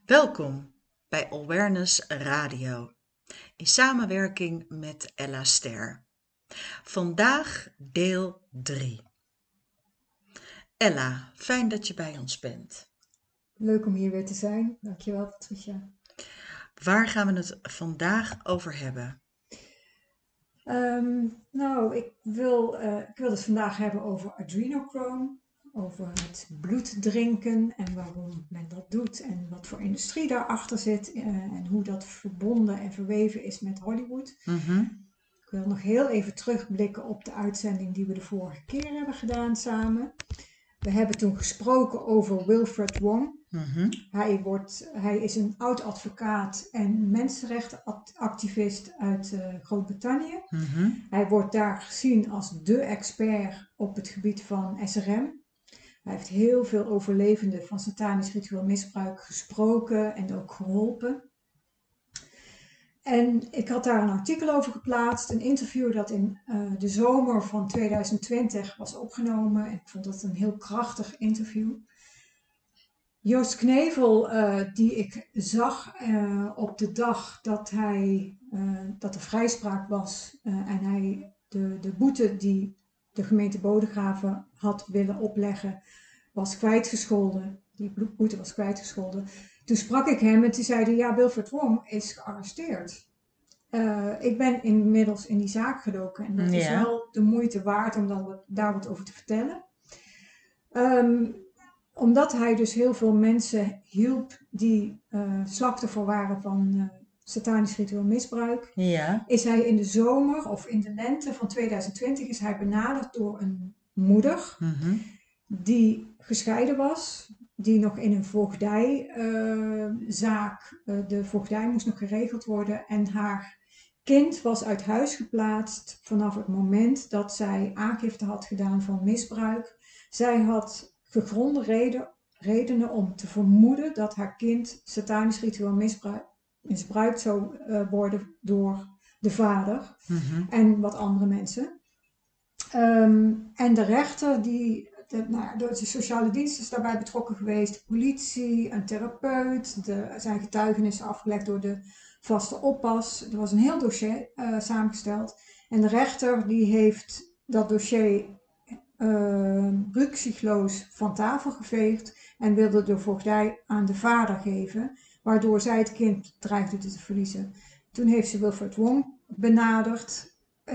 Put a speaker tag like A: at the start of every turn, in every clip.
A: Welkom bij Awareness Radio in samenwerking met Ella Ster. Vandaag deel 3. Ella, fijn dat je bij ons bent.
B: Leuk om hier weer te zijn. Dankjewel, Patricia.
A: Waar gaan we het vandaag over hebben?
B: Ik wil het vandaag hebben over adrenochrome, over het bloed drinken en waarom men dat doet en wat voor industrie daarachter zit en hoe dat verbonden en verweven is met Hollywood. Ik wil nog heel even terugblikken op de uitzending die we de vorige keer hebben gedaan samen. We hebben toen gesproken over Wilfred Wong. Hij is een oud advocaat en mensenrechtenactivist uit Groot-Brittannië. Hij wordt daar gezien als dé expert op het gebied van SRM. Hij heeft heel veel overlevenden van satanisch ritueel misbruik gesproken en ook geholpen. En ik had daar een artikel over geplaatst, een interview dat in de zomer van 2020 was opgenomen. En ik vond dat een heel krachtig interview. Joost Knevel, die ik zag op de dag dat er vrijspraak was en hij de boete die de gemeente Bodegraven had willen opleggen, was kwijtgescholden. Die boete was kwijtgescholden. Toen sprak ik hem en toen zei hij, ja, Wilfred Wong is gearresteerd. Ik ben inmiddels in die zaak gedoken en dat is wel de moeite waard om daar wat over te vertellen. Omdat hij dus heel veel mensen hielp die slachtoffer waren van satanisch ritueel misbruik, is hij in de zomer of in de lente van 2020 is hij benaderd door een moeder die gescheiden was, die nog in een voogdijzaak, de voogdij moest nog geregeld worden en haar kind was uit huis geplaatst vanaf het moment dat zij aangifte had gedaan van misbruik. Zij had gegronde redenen om te vermoeden dat haar kind satanisch ritueel misbruikt zou worden door de vader en wat andere mensen. En de rechter, de sociale dienst is daarbij betrokken geweest, de politie, een therapeut, zijn getuigenissen afgelegd door de vaste oppas. Er was een heel dossier samengesteld. En de rechter die heeft dat dossier rukzichtloos van tafel geveegd en wilde de voogdij aan de vader geven, waardoor zij het kind dreigde te verliezen. Toen heeft ze Wilfred Wong benaderd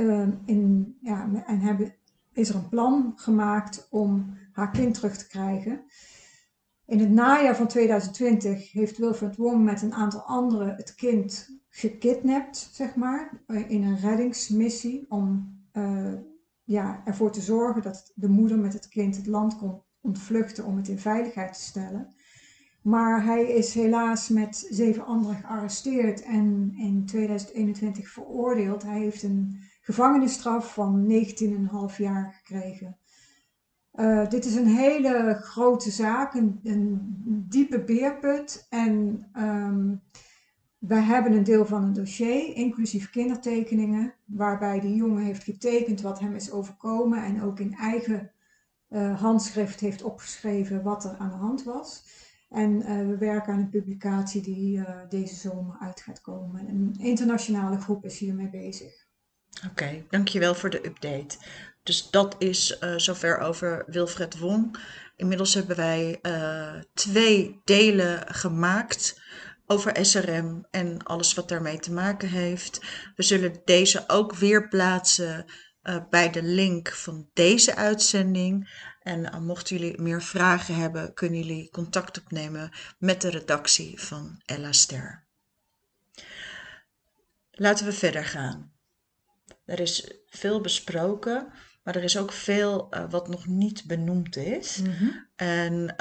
B: is er een plan gemaakt om haar kind terug te krijgen. In het najaar van 2020 heeft Wilfred Wong met een aantal anderen het kind gekidnapt, zeg maar, in een reddingsmissie om ervoor te zorgen dat de moeder met het kind het land kon ontvluchten om het in veiligheid te stellen. Maar hij is helaas met 7 anderen gearresteerd en in 2021 veroordeeld. Hij heeft een gevangenisstraf van 19,5 jaar gekregen. Dit is een hele grote zaak, een diepe beerput. En wij hebben een deel van het dossier, inclusief kindertekeningen, waarbij die jongen heeft getekend wat hem is overkomen en ook in eigen handschrift heeft opgeschreven wat er aan de hand was. En we werken aan een publicatie die deze zomer uit gaat komen. Een internationale groep is hiermee bezig.
A: Oké, dankjewel voor de update. Dus dat is zover over Wilfred Wong. Inmiddels hebben wij 2 delen gemaakt over SRM en alles wat daarmee te maken heeft. We zullen deze ook weer plaatsen bij de link van deze uitzending. En mochten jullie meer vragen hebben, kunnen jullie contact opnemen met de redactie van Ella Ster. Laten we verder gaan. Er is veel besproken, maar er is ook veel wat nog niet benoemd is. En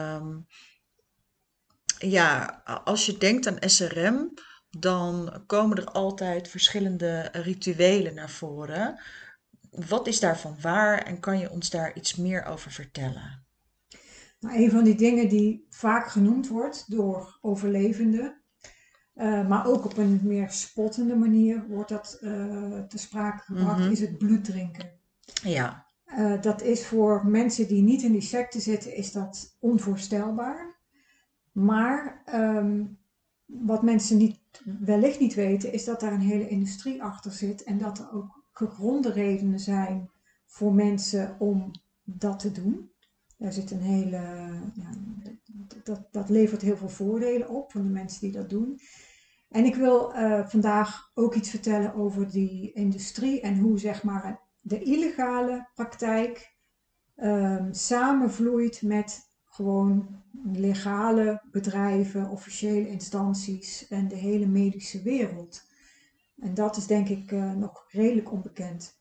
A: als je denkt aan SRM, dan komen er altijd verschillende rituelen naar voren. Wat is daarvan waar en kan je ons daar iets meer over vertellen?
B: Nou, een van die dingen die vaak genoemd wordt door overlevenden, maar ook op een meer spottende manier wordt dat te sprake gebracht, is het bloed drinken.
A: Ja.
B: Dat is voor mensen die niet in die secte zitten, is dat onvoorstelbaar. Maar wat mensen wellicht niet weten, is dat daar een hele industrie achter zit en dat er ook gegronde redenen zijn voor mensen om dat te doen. Daar zit een hele, ja, dat levert heel veel voordelen op voor de mensen die dat doen. En ik wil vandaag ook iets vertellen over die industrie en hoe zeg maar de illegale praktijk samenvloeit met gewoon legale bedrijven, officiële instanties en de hele medische wereld. En dat is denk ik nog redelijk onbekend.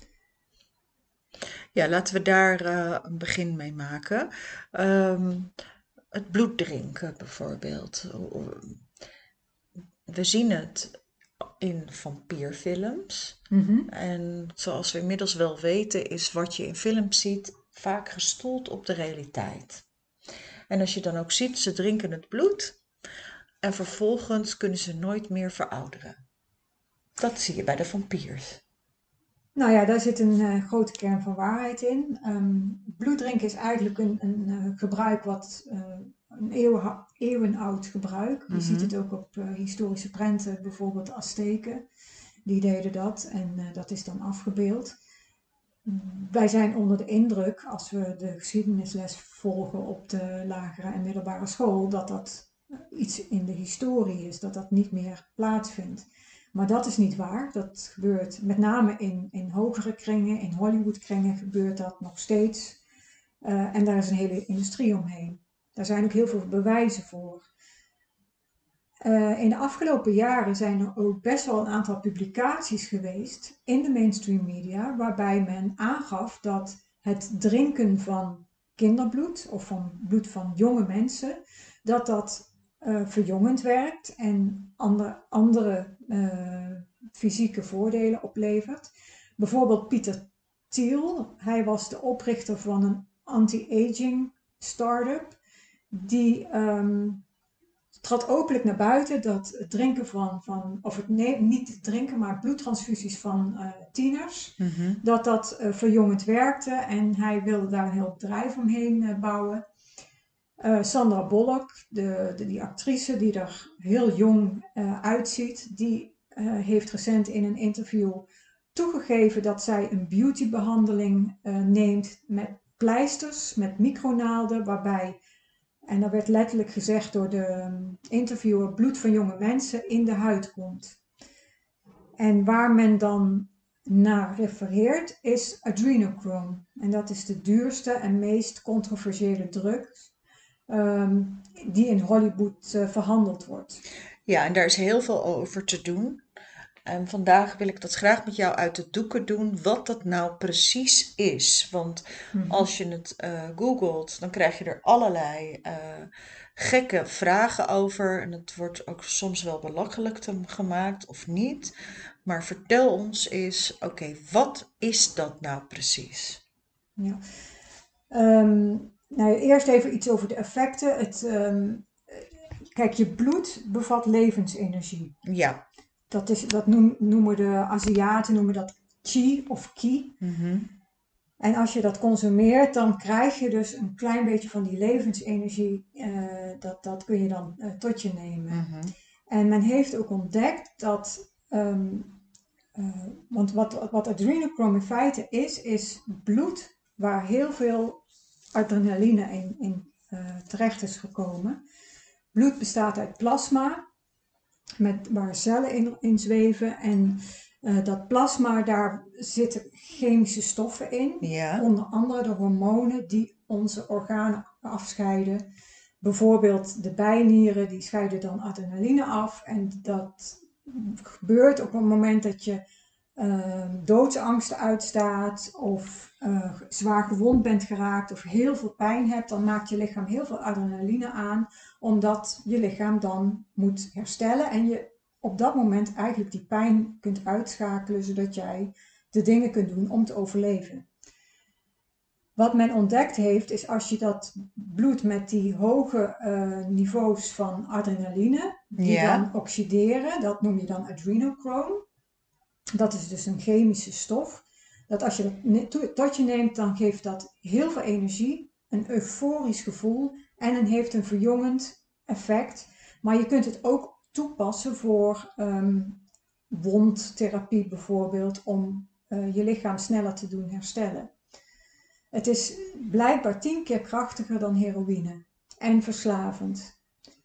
A: Ja, laten we daar een begin mee maken. Ehm, het bloed drinken bijvoorbeeld. We zien het in vampierfilms. En zoals we inmiddels wel weten, is wat je in films ziet vaak gestoeld op de realiteit. En als je dan ook ziet, ze drinken het bloed en vervolgens kunnen ze nooit meer verouderen. Dat zie je bij de vampiers.
B: Nou ja, daar zit een grote kern van waarheid in. Bloeddrinken is eigenlijk een gebruik wat een eeuwenoud gebruik. Je ziet het ook op historische prenten, bijvoorbeeld de Azteken. Die deden dat en dat is dan afgebeeld. Wij zijn onder de indruk, als we de geschiedenisles volgen op de lagere en middelbare school, dat dat iets in de historie is, dat dat niet meer plaatsvindt. Maar dat is niet waar. Dat gebeurt met name in hogere kringen, in Hollywood-kringen gebeurt dat nog steeds. En daar is een hele industrie omheen. Daar zijn ook heel veel bewijzen voor. In de afgelopen jaren zijn er ook best wel een aantal publicaties geweest in de mainstream media, waarbij men aangaf dat het drinken van kinderbloed of van bloed van jonge mensen, dat verjongend werkt en andere fysieke voordelen oplevert. Bijvoorbeeld Pieter Thiel, hij was de oprichter van een anti-aging start-up, die trad openlijk naar buiten dat het drinken niet het drinken, maar bloedtransfusies van tieners, dat verjongend werkte en hij wilde daar een heel bedrijf omheen bouwen. Sandra Bullock, die actrice die er heel jong uitziet, die heeft recent in een interview toegegeven dat zij een beautybehandeling neemt met pleisters, met micronaalden, waarbij, en dat werd letterlijk gezegd door de interviewer, bloed van jonge mensen in de huid komt. En waar men dan naar refereert is adrenochrome. En dat is de duurste en meest controversiële drugs die in Hollywood verhandeld wordt.
A: Ja, en daar is heel veel over te doen. En vandaag wil ik dat graag met jou uit de doeken doen, wat dat nou precies is. Want als je het googelt, dan krijg je er allerlei gekke vragen over. En het wordt ook soms wel belachelijk gemaakt of niet. Maar vertel ons eens, oké, wat is dat nou precies?
B: Ja. Nou, eerst even iets over de effecten. Kijk, je bloed bevat levensenergie.
A: Ja.
B: Dat noemen de Aziaten noemen dat chi of ki. En als je dat consumeert, dan krijg je dus een klein beetje van die levensenergie. Dat kun je dan tot je nemen. En men heeft ook ontdekt dat, want wat adrenochrome in feite is bloed waar heel veel adrenaline in terecht is gekomen. Bloed bestaat uit plasma, waar cellen in zweven. En dat plasma, daar zitten chemische stoffen in.
A: Ja.
B: Onder andere de hormonen die onze organen afscheiden. Bijvoorbeeld de bijnieren, die scheiden dan adrenaline af. En dat gebeurt op het moment dat je doodsangsten uitstaat of zwaar gewond bent geraakt of heel veel pijn hebt, dan maakt je lichaam heel veel adrenaline aan, omdat je lichaam dan moet herstellen en je op dat moment eigenlijk die pijn kunt uitschakelen, zodat jij de dingen kunt doen om te overleven. Wat men ontdekt heeft, is als je dat bloed met die hoge niveaus van adrenaline, die dan oxideren, dat noem je dan adrenochrome. Dat is dus een chemische stof. Dat als je dat tot je neemt, dan geeft dat heel veel energie, een euforisch gevoel en heeft een verjongend effect. Maar je kunt het ook toepassen voor wondtherapie bijvoorbeeld, om je lichaam sneller te doen herstellen. Het is blijkbaar 10 keer krachtiger dan heroïne en verslavend.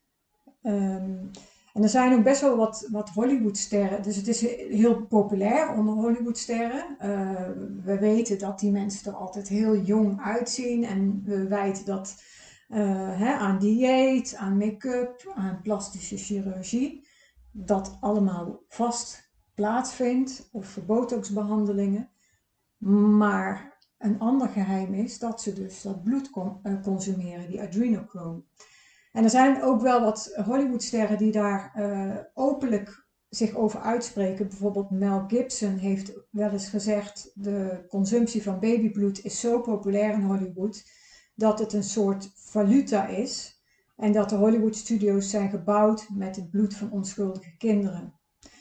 B: En er zijn ook best wel wat Hollywoodsterren, dus het is heel populair onder Hollywoodsterren. We weten dat die mensen er altijd heel jong uitzien en we wijten dat aan dieet, aan make-up, aan plastische chirurgie, dat allemaal vast plaatsvindt, of botoxbehandelingen. Maar een ander geheim is dat ze dus dat bloed consumeren, die adrenochrome. En er zijn ook wel wat Hollywoodsterren die daar openlijk zich over uitspreken. Bijvoorbeeld Mel Gibson heeft wel eens gezegd: de consumptie van babybloed is zo populair in Hollywood dat het een soort valuta is. En dat de Hollywood studios zijn gebouwd met het bloed van onschuldige kinderen.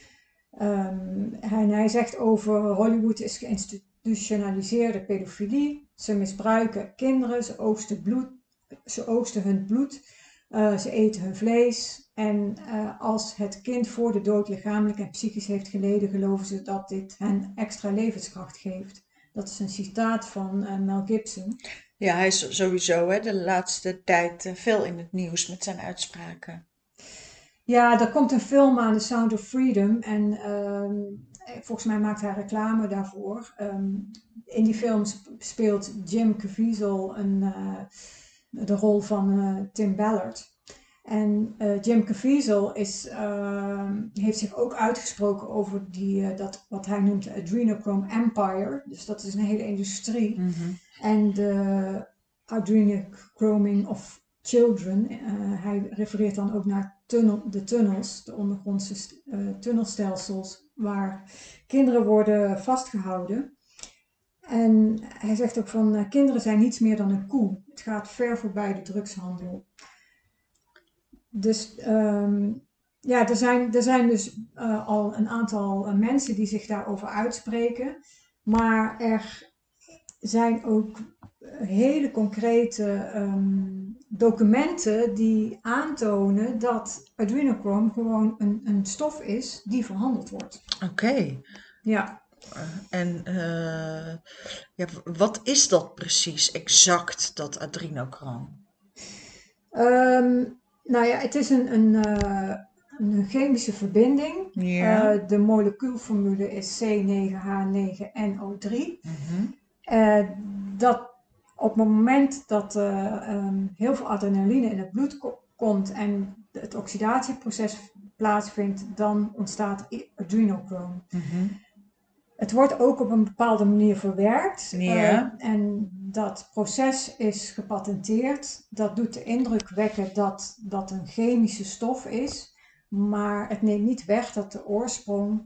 B: Hij zegt over Hollywood is geïnstitutionaliseerde pedofilie. Ze misbruiken kinderen, ze oogsten hun bloed. Ze eten hun vlees en als het kind voor de dood lichamelijk en psychisch heeft geleden, geloven ze dat dit hen extra levenskracht geeft. Dat is een citaat van Mel Gibson.
A: Ja, hij is sowieso de laatste tijd veel in het nieuws met zijn uitspraken.
B: Ja, er komt een film aan, The Sound of Freedom, en volgens mij maakt hij reclame daarvoor. In die film speelt Jim Caviezel de rol van Tim Ballard. En Jim Caviezel heeft zich ook uitgesproken over dat wat hij noemt de adrenochrome empire. Dus dat is een hele industrie.
A: Mhm.
B: En de adrenochroming of children. Hij refereert dan ook naar de tunnels, de ondergrondse tunnelstelsels, waar kinderen worden vastgehouden. En hij zegt ook van kinderen zijn niets meer dan een koe. Het gaat ver voorbij de drugshandel. Dus ja, er zijn dus al een aantal mensen die zich daarover uitspreken. Maar er zijn ook hele concrete documenten die aantonen dat adrenochrome gewoon een stof is die verhandeld wordt.
A: Oké.
B: Ja.
A: En ja, wat is dat precies exact, dat adrenochrome?
B: Nou ja, het is een chemische verbinding.
A: Ja.
B: De molecuulformule is C9H9NO3.
A: Mhm.
B: Dat op het moment dat heel veel adrenaline in het bloed komt en het oxidatieproces plaatsvindt, dan ontstaat adrenochrome.
A: Mhm.
B: Het wordt ook op een bepaalde manier verwerkt.
A: Ja.
B: En dat proces is gepatenteerd. Dat doet de indruk wekken dat dat een chemische stof is. Maar het neemt niet weg dat de oorsprong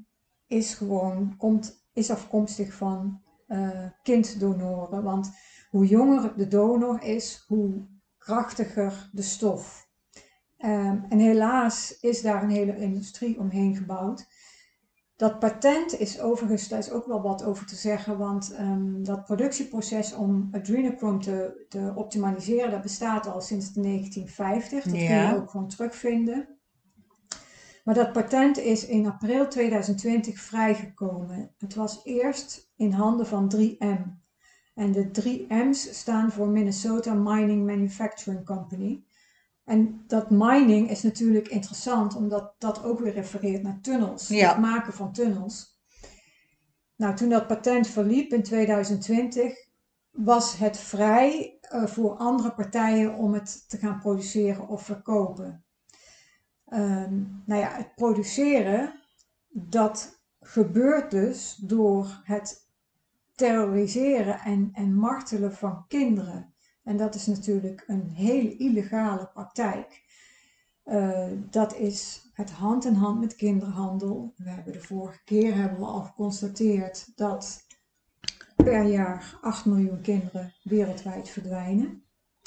B: is afkomstig van kinddonoren. Want hoe jonger de donor is, hoe krachtiger de stof. En helaas is daar een hele industrie omheen gebouwd. Dat patent is overigens, daar is ook wel wat over te zeggen, want dat productieproces om adrenochrome te optimaliseren, dat bestaat al sinds de 1950. Dat kun je ook gewoon terugvinden. Maar dat patent is in april 2020 vrijgekomen. Het was eerst in handen van 3M. En de 3M's staan voor Minnesota Mining Manufacturing Company. En dat mining is natuurlijk interessant, omdat dat ook weer refereert naar tunnels.
A: Ja.
B: Het maken van tunnels. Nou, toen dat patent verliep in 2020, was het vrij voor andere partijen om het te gaan produceren of verkopen. Nou ja, het produceren, dat gebeurt dus door het terroriseren en martelen van kinderen. En dat is natuurlijk een hele illegale praktijk. Dat is het hand in hand met kinderhandel. We hebben de vorige keer al geconstateerd dat per jaar 8 miljoen kinderen wereldwijd verdwijnen.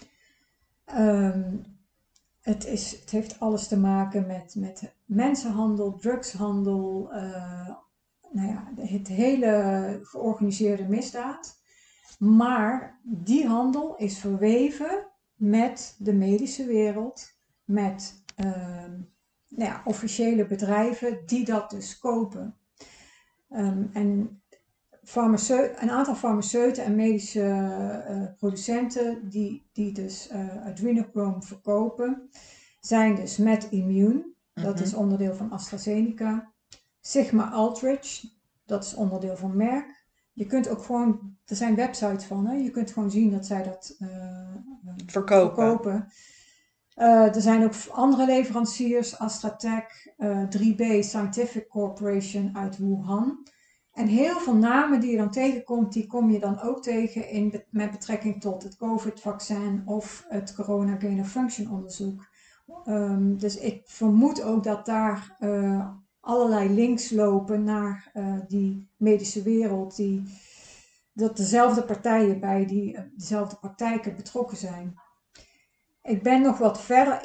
B: Het heeft alles te maken met mensenhandel, drugshandel, nou ja, het hele georganiseerde misdaad. Maar die handel is verweven met de medische wereld, met officiële bedrijven die dat dus kopen. En een aantal farmaceuten en medische producenten die dus adrenochrome verkopen, zijn dus MedImmune, dat is onderdeel van AstraZeneca, Sigma-Aldrich, dat is onderdeel van Merck. Je kunt ook gewoon, er zijn websites van, hè? Je kunt gewoon zien dat zij dat verkopen. Er zijn ook andere leveranciers, AstraTech, 3B Scientific Corporation uit Wuhan. En heel veel namen die je dan tegenkomt, die kom je dan ook tegen met betrekking tot het COVID-vaccin of het corona gain of function onderzoek. Dus ik vermoed ook dat daar allerlei links lopen naar die medische wereld, dat dezelfde partijen bij dezelfde praktijken betrokken zijn. Ik ben nog wat verder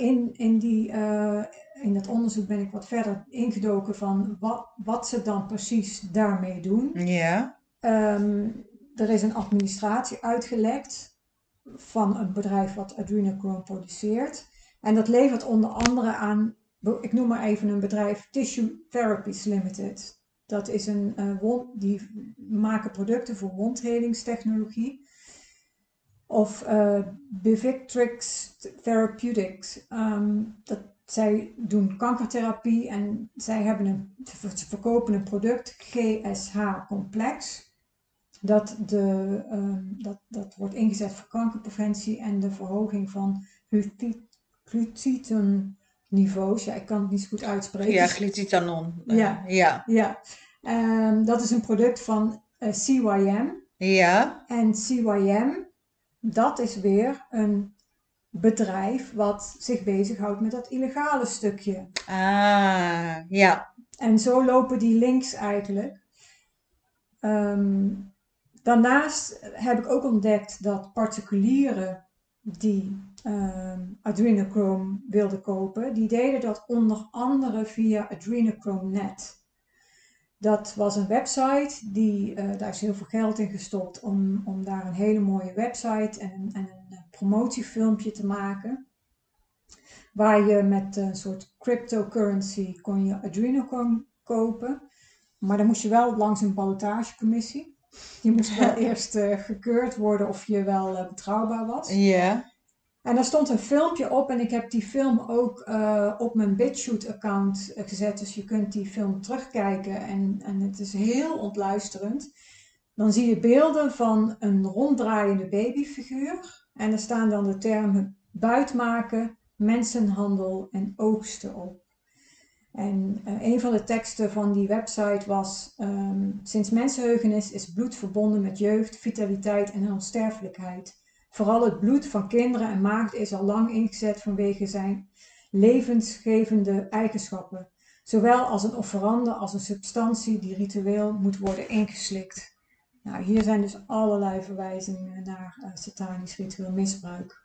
B: in het onderzoek ben ik wat verder ingedoken van wat ze dan precies daarmee doen.
A: Ja.
B: Er is een administratie uitgelekt van een bedrijf wat adrenochrome produceert. En dat levert onder andere aan, ik noem maar even een bedrijf, Tissue Therapies Limited. Dat is die maken producten voor wondhelingstechnologie. Of Bivictrix Therapeutics. Zij doen kankertherapie en ze verkopen een product, GSH Complex. Dat wordt ingezet voor kankerpreventie en de verhoging van glutationsniveaus. Ja, ik kan het niet zo goed uitspreken.
A: Ja, glutitanon.
B: Ja. Dat is een product van CYM.
A: Ja.
B: En CYM, dat is weer een bedrijf wat zich bezighoudt met dat illegale stukje.
A: Ja.
B: En zo lopen die links eigenlijk. Daarnaast heb ik ook ontdekt dat particulieren die adrenochrome wilden kopen, die deden dat onder andere via Adrenochrome.net. Dat was een website, daar is heel veel geld in gestopt om daar een hele mooie website en een promotiefilmpje te maken. Waar je met een soort cryptocurrency kon je adrenochrome kopen. Maar dan moest je wel langs een ballotagecommissie. Je moest wel eerst gekeurd worden of je wel betrouwbaar was.
A: Ja.
B: En daar stond een filmpje op en ik heb die film ook op mijn BitChute-account gezet. Dus je kunt die film terugkijken en het is heel ontluisterend. Dan zie je beelden van een ronddraaiende babyfiguur. En er staan dan de termen buitmaken, mensenhandel en oogsten op. En een van de teksten van die website was: sinds mensenheugenis is bloed verbonden met jeugd, vitaliteit en onsterfelijkheid. Vooral het bloed van kinderen en maagden is al lang ingezet vanwege zijn levensgevende eigenschappen. Zowel als een offerande als een substantie die ritueel moet worden ingeslikt. Nou, hier zijn dus allerlei verwijzingen naar satanisch ritueel misbruik.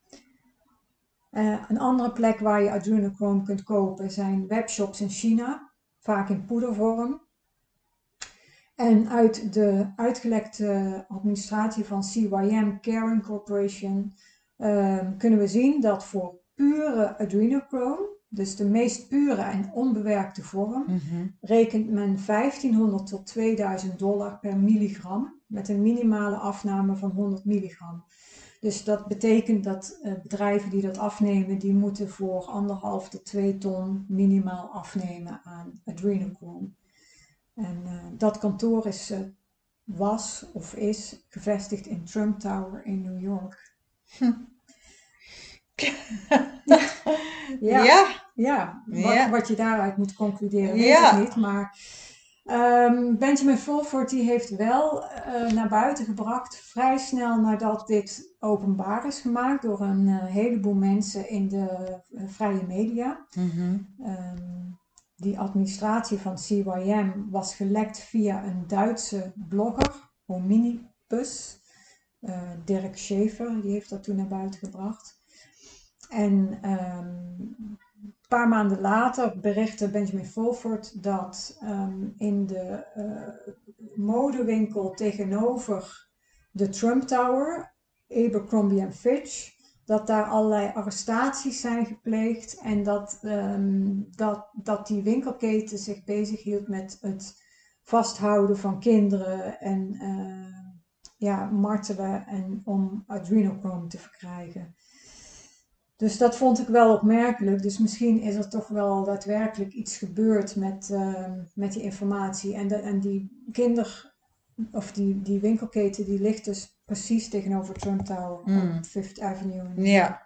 B: Een andere plek waar je adrenochrome kunt kopen zijn webshops in China, vaak in poedervorm. En uit de uitgelekte administratie van CYM Caring Corporation kunnen we zien dat voor pure adrenochrome, dus de meest pure en onbewerkte vorm, rekent men $1500 tot $2000 per milligram met een minimale afname van 100 milligram. Dus dat betekent dat bedrijven die dat afnemen, die moeten voor 1,5 tot 2 ton minimaal afnemen aan adrenochrome. En dat kantoor was gevestigd in Trump Tower in New York. Wat je daaruit moet concluderen, weet ik niet. Maar Benjamin Fulford die heeft wel naar buiten gebracht, vrij snel nadat dit openbaar is gemaakt door een heleboel mensen in de vrije media. Die administratie van CYM was gelekt via een Duitse blogger, Hominibus. Dirk Schaefer, die heeft dat toen naar buiten gebracht. En een paar maanden later berichtte Benjamin Fulford dat in de modewinkel tegenover de Trump Tower, Abercrombie & Fitch, dat daar allerlei arrestaties zijn gepleegd en dat die winkelketen zich bezighield met het vasthouden van kinderen en martelen en om adrenochrome te verkrijgen. Dus dat vond ik wel opmerkelijk. Dus misschien is er toch wel daadwerkelijk iets gebeurd met die informatie. En die of die winkelketen, die ligt dus precies tegenover Trump Tower op Fifth Avenue.
A: Ja.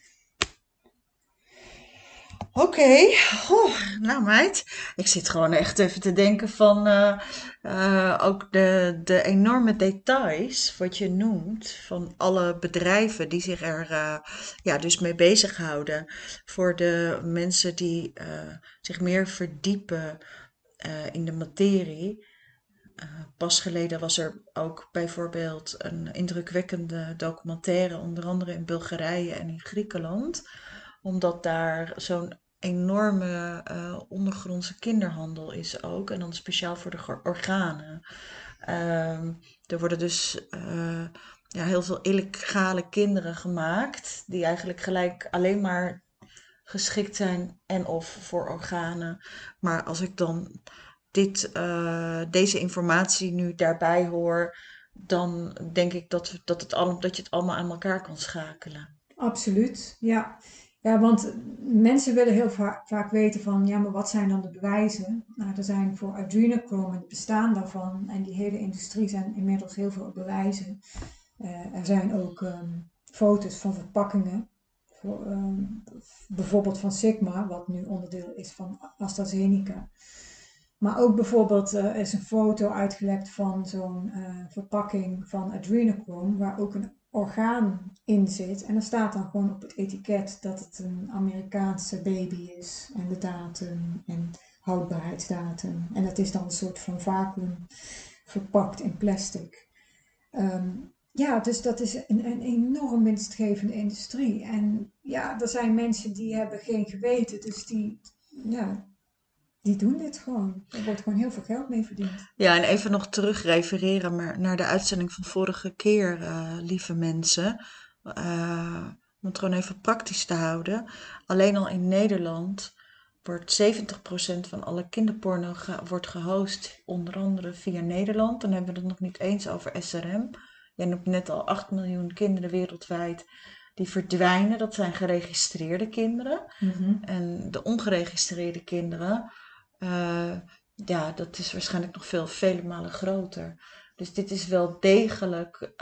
A: Oké. Nou meid, ik zit gewoon echt even te denken van ook de enorme details wat je noemt van alle bedrijven die zich er dus mee bezighouden. Voor de mensen die zich meer verdiepen in de materie. Pas geleden was er ook bijvoorbeeld een indrukwekkende documentaire, onder andere in Bulgarije en in Griekenland, omdat daar zo'n enorme ondergrondse kinderhandel is ook, en dan speciaal voor de organen. Er worden dus heel veel illegale kinderen gemaakt, die eigenlijk gelijk alleen maar geschikt zijn en of voor organen. Maar als ik dan deze informatie nu daarbij hoor, dan denk ik dat je het allemaal aan elkaar kan schakelen.
B: Absoluut, ja. Ja, want mensen willen heel vaak weten van, ja, maar wat zijn dan de bewijzen? Nou, er zijn voor adrenochrome het bestaan daarvan en die hele industrie zijn inmiddels heel veel bewijzen. Er zijn ook foto's van verpakkingen, bijvoorbeeld van Sigma, wat nu onderdeel is van AstraZeneca. Maar ook bijvoorbeeld is een foto uitgelekt van zo'n verpakking van adrenochrome, waar ook een orgaan in zit. En er staat dan gewoon op het etiket dat het een Amerikaanse baby is. En de datum en houdbaarheidsdatum. En dat is dan een soort van vacuüm verpakt in plastic. Dus dat is een enorm winstgevende industrie. En ja, er zijn mensen die hebben geen geweten, dus die doen dit gewoon. Er wordt gewoon heel veel geld mee verdiend.
A: Ja, en even nog terug refereren maar naar de uitzending van vorige keer, lieve mensen. Om het gewoon even praktisch te houden. Alleen al in Nederland wordt 70% van alle kinderporno wordt gehost, onder andere via Nederland. Dan hebben we het nog niet eens over SRM. Jij noemt net al 8 miljoen kinderen wereldwijd die verdwijnen. Dat zijn geregistreerde kinderen. En de ongeregistreerde kinderen, dat is waarschijnlijk nog vele malen groter. Dus dit is wel degelijk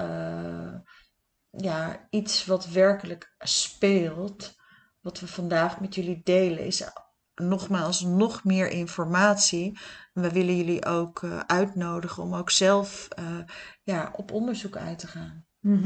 A: iets wat werkelijk speelt. Wat we vandaag met jullie delen is nogmaals nog meer informatie. En we willen jullie ook uitnodigen om ook zelf op onderzoek uit te gaan.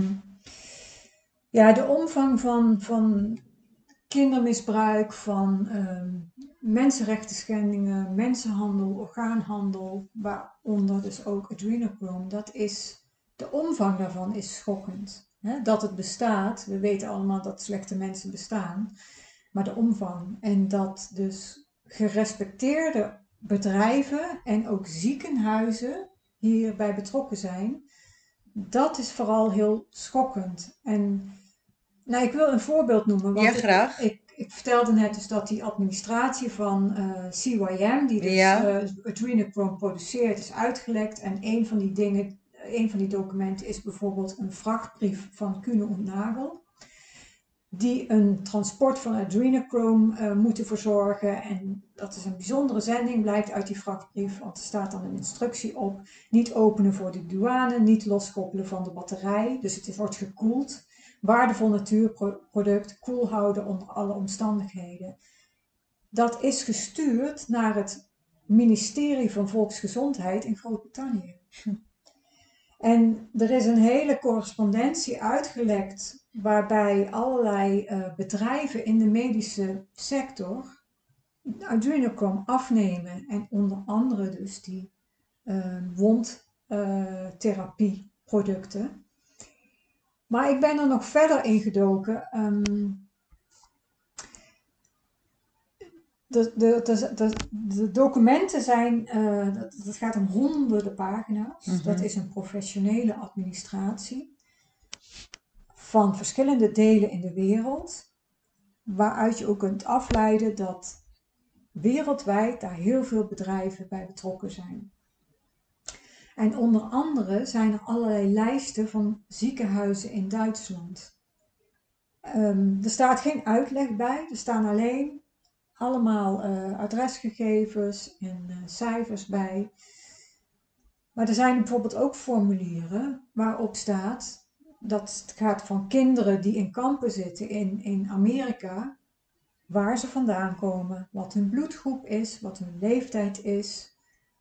B: Ja, de omvang van kindermisbruik, van mensenrechten schendingen, mensenhandel, orgaanhandel, waaronder dus ook adrenochrome, de omvang daarvan is schokkend. Hè? Dat het bestaat, we weten allemaal dat slechte mensen bestaan, maar de omvang en dat dus gerespecteerde bedrijven en ook ziekenhuizen hierbij betrokken zijn, dat is vooral heel schokkend. En nou, ik wil een voorbeeld noemen. Want
A: Ja, graag.
B: Ik vertelde net dus dat die administratie van CYM, die dus adrenochrome produceert, is uitgelekt. En een van die documenten is bijvoorbeeld een vrachtbrief van Kuehne und Nagel, die een transport van adrenochrome moeten verzorgen. En dat is een bijzondere zending, blijkt uit die vrachtbrief, want er staat dan een instructie op: niet openen voor de douane, niet loskoppelen van de batterij, dus het wordt gekoeld. Waardevol natuurproduct, koel houden onder alle omstandigheden. Dat is gestuurd naar het ministerie van Volksgezondheid in Groot-Brittannië. En er is een hele correspondentie uitgelekt waarbij allerlei bedrijven in de medische sector adrenochrome afnemen en onder andere dus die wondtherapieproducten. Maar ik ben er nog verder in gedoken. De documenten zijn, dat gaat om honderden pagina's. Dat is een professionele administratie. van verschillende delen in de wereld, waaruit je ook kunt afleiden dat wereldwijd daar heel veel bedrijven bij betrokken zijn. En onder andere zijn er allerlei lijsten van ziekenhuizen in Duitsland. Er staat geen uitleg bij, er staan alleen allemaal adresgegevens en cijfers bij. Maar er zijn bijvoorbeeld ook formulieren waarop staat dat het gaat van kinderen die in kampen zitten in Amerika, waar ze vandaan komen, wat hun bloedgroep is, wat hun leeftijd is,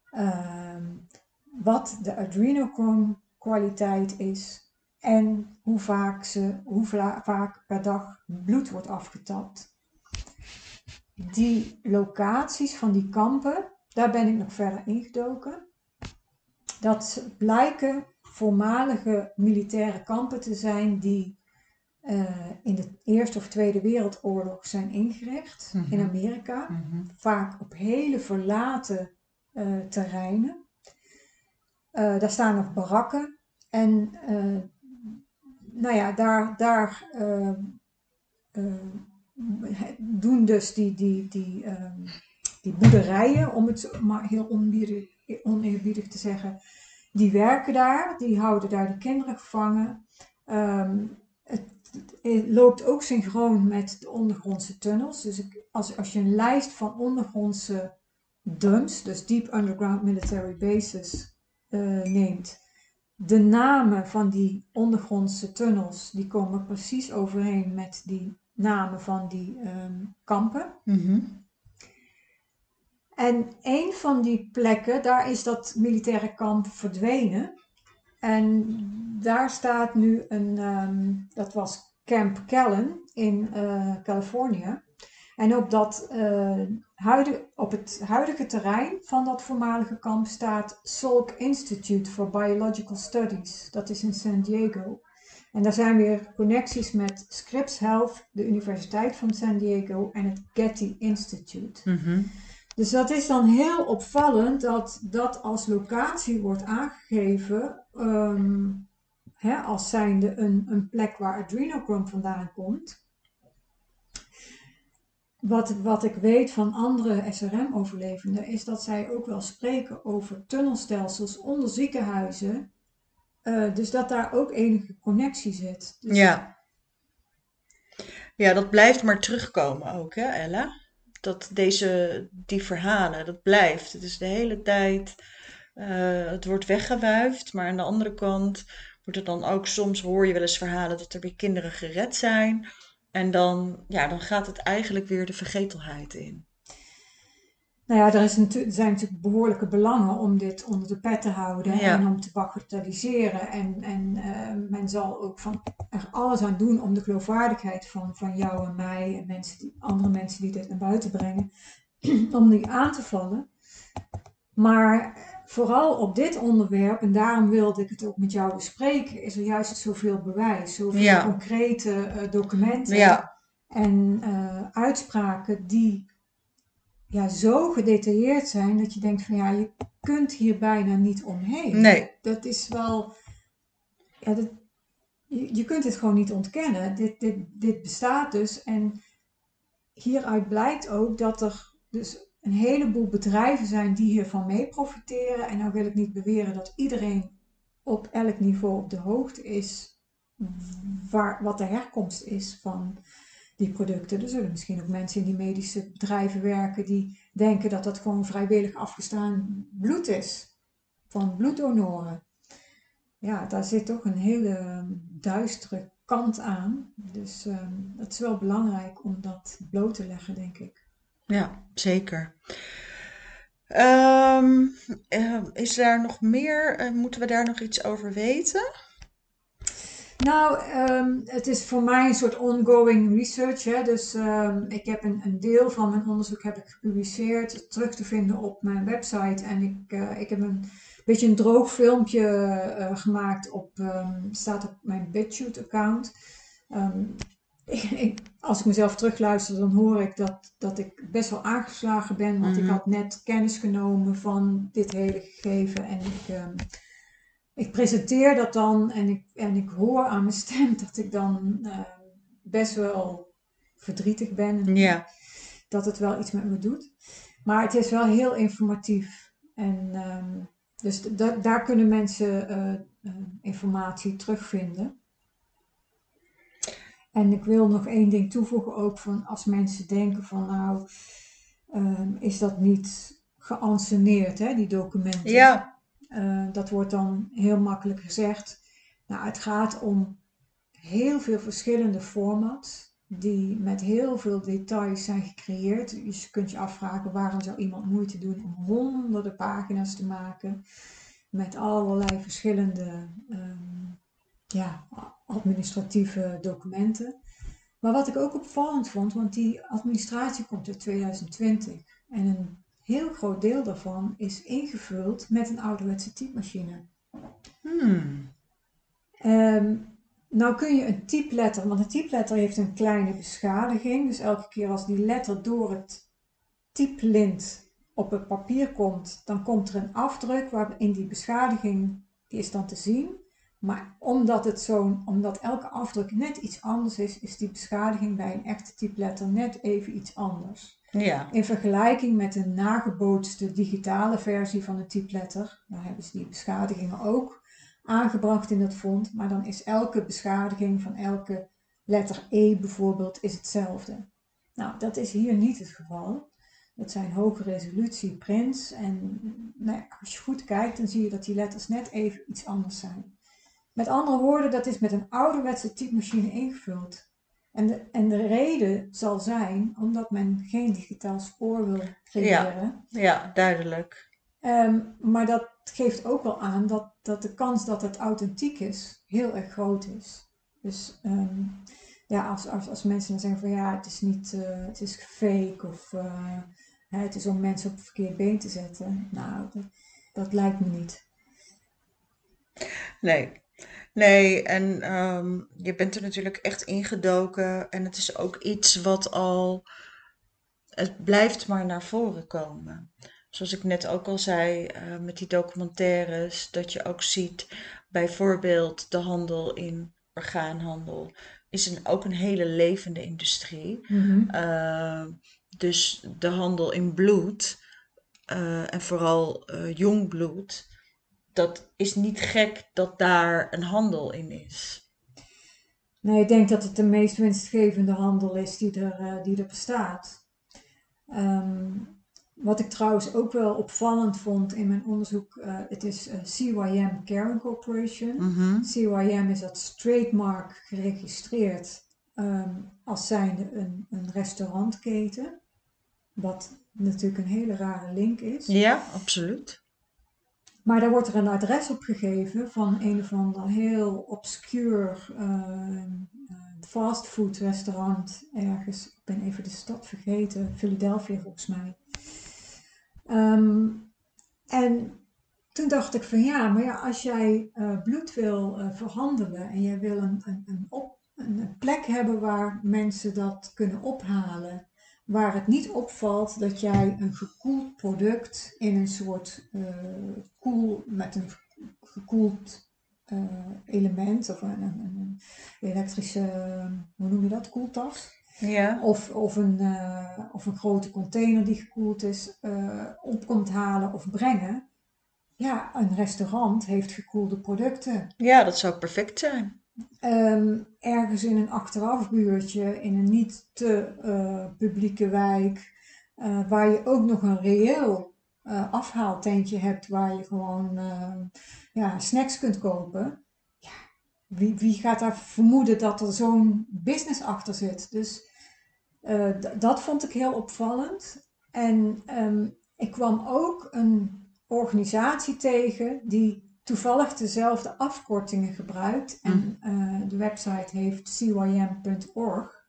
B: wat de adrenochrome kwaliteit is en hoe vaak per dag bloed wordt afgetapt. Die locaties van die kampen, daar ben ik nog verder ingedoken. Dat blijken voormalige militaire kampen te zijn die in de Eerste of Tweede Wereldoorlog zijn ingericht in Amerika. Vaak op hele verlaten terreinen. Daar staan nog barakken en daar doen dus die boerderijen, om het maar heel oneerbiedig te zeggen, die werken daar, die houden daar de kinderen gevangen. Het loopt ook synchroon met de ondergrondse tunnels. Dus als je een lijst van ondergrondse dumps, dus Deep Underground Military Bases, neemt, de namen van die ondergrondse tunnels, die komen precies overeen met die namen van die kampen. En een van die plekken, daar is dat militaire kamp verdwenen. En daar staat nu dat was Camp Callan in Californië. En op het huidige terrein van dat voormalige kamp staat Salk Institute for Biological Studies. Dat is in San Diego. En daar zijn weer connecties met Scripps Health, de Universiteit van San Diego en het Getty Institute. Dus dat is dan heel opvallend dat dat als locatie wordt aangegeven als zijnde een plek waar adrenochrome vandaan komt. Wat ik weet van andere SRM-overlevenden is dat zij ook wel spreken over tunnelstelsels onder ziekenhuizen. Dus dat daar ook enige connectie zit. Dus
A: Ja, dat blijft maar terugkomen ook, hè, Ella? Die verhalen, dat blijft. Het is de hele tijd, het wordt weggewuifd, maar aan de andere kant wordt het dan ook, soms hoor je wel eens verhalen dat er weer kinderen gered zijn. En dan gaat het eigenlijk weer de vergetelheid in.
B: Nou ja, er zijn natuurlijk behoorlijke belangen om dit onder de pet te houden en om te bagatelliseren. En men zal ook er alles aan doen om de geloofwaardigheid van jou en mij en andere mensen die dit naar buiten brengen, om die aan te vallen. Maar vooral op dit onderwerp, en daarom wilde ik het ook met jou bespreken, is er juist zoveel bewijs, zoveel concrete documenten en uitspraken die zo gedetailleerd zijn dat je denkt van je kunt hier bijna niet omheen.
A: Nee.
B: Dat is wel, je kunt het gewoon niet ontkennen. Dit bestaat dus en hieruit blijkt ook dat er dus een heleboel bedrijven zijn die hiervan mee profiteren. En nou wil ik niet beweren dat iedereen op elk niveau op de hoogte is wat de herkomst is van die producten. Er zullen misschien ook mensen in die medische bedrijven werken die denken dat dat gewoon vrijwillig afgestaan bloed is van bloeddonoren. Ja, daar zit toch een hele duistere kant aan. Dus het is wel belangrijk om dat bloot te leggen, denk ik.
A: Ja, zeker. Is daar nog meer? Moeten we daar nog iets over weten?
B: Nou, het is voor mij een soort ongoing research. Hè? Dus ik heb een deel van mijn onderzoek heb ik gepubliceerd, terug te vinden op mijn website. En ik heb een beetje een droog filmpje gemaakt staat op mijn BitChute-account. Als ik mezelf terugluister, dan hoor ik dat ik best wel aangeslagen ben. Want ik had net kennis genomen van dit hele gegeven. En ik presenteer dat dan en ik hoor aan mijn stem dat ik dan best wel verdrietig ben en
A: Ja,
B: dat het wel iets met me doet. Maar het is wel heel informatief. En dus daar kunnen mensen informatie terugvinden. En ik wil nog één ding toevoegen ook van als mensen denken van nou, is dat niet geanceneerd, hè, die documenten.
A: ja,
B: Dat wordt dan heel makkelijk gezegd. Nou, het gaat om heel veel verschillende formats die met heel veel details zijn gecreëerd. Dus je kunt je afvragen waarom zou iemand moeite doen om honderden pagina's te maken met allerlei verschillende ja, administratieve documenten. Maar wat ik ook opvallend vond, want die administratie komt uit 2020 en een heel groot deel daarvan is ingevuld met een ouderwetse typemachine.
A: hmm,
B: Ehm, nou kun je een typletter, want een typletter heeft een kleine beschadiging. Dus elke keer als die letter door het typlint op het papier komt, dan komt er een afdruk waarin die beschadiging, die is dan te zien. Maar omdat elke afdruk net iets anders is, is die beschadiging bij een echte typletter net even iets anders.
A: ja,
B: In vergelijking met een nagebootste digitale versie van een typletter, daar hebben ze die beschadigingen ook aangebracht in dat font, maar dan is elke beschadiging van elke letter E bijvoorbeeld is hetzelfde. Nou, dat is hier niet het geval. Dat zijn hoge resolutie prints en nou ja, als je goed kijkt dan zie je dat die letters net even iets anders zijn. Met andere woorden, dat is met een ouderwetse typemachine ingevuld. En de reden zal zijn omdat men geen digitaal spoor wil
A: ja,
B: creëren.
A: ja, duidelijk.
B: Maar dat geeft ook wel aan dat de kans dat het authentiek is heel erg groot is. Dus ja, als mensen dan zeggen van ja, het is niet, het is fake of het is om mensen op het verkeerd been te zetten. Nou, dat lijkt me niet.
A: Nee. Nee, en je bent er natuurlijk echt ingedoken en het is ook iets wat al, het blijft maar naar voren komen. Zoals ik net ook al zei, met die documentaires, dat je ook ziet, bijvoorbeeld de handel in orgaanhandel is ook een hele levende industrie.
B: Mhm.
A: Uh, dus de handel in bloed, en vooral jong bloed, dat is niet gek dat daar een handel in is.
B: Nee, ik denk dat het de meest winstgevende handel is die er bestaat. Ehm, wat ik trouwens ook wel opvallend vond in mijn onderzoek, het is CYM Caring Corporation.
A: Mhm.
B: CYM is als trademark geregistreerd als zijnde een restaurantketen. Wat natuurlijk een hele rare link is.
A: Ja, absoluut.
B: Maar daar wordt er een adres op gegeven van een of ander heel obscuur fastfood restaurant ergens. Ik ben even de stad vergeten, Philadelphia volgens mij. Ehm, en toen dacht ik van ja, maar ja, als jij bloed wil verhandelen en jij wil een plek hebben waar mensen dat kunnen ophalen, waar het niet opvalt dat jij een gekoeld product in een soort met een gekoeld element of een elektrische, hoe noem je dat, koeltas?
A: Ja.
B: Of een grote container die gekoeld is, op komt halen of brengen. Ja, een restaurant heeft gekoelde producten.
A: Ja, dat zou perfect zijn.
B: Ergens in een achterafbuurtje, in een niet te publieke wijk, waar je ook nog een reëel afhaaltentje hebt waar je gewoon ja, snacks kunt kopen. Ja, wie gaat daar vermoeden dat er zo'n business achter zit? Dus dat vond ik heel opvallend. En ik kwam ook een organisatie tegen die toevallig dezelfde afkortingen gebruikt. En de website heeft cym.org.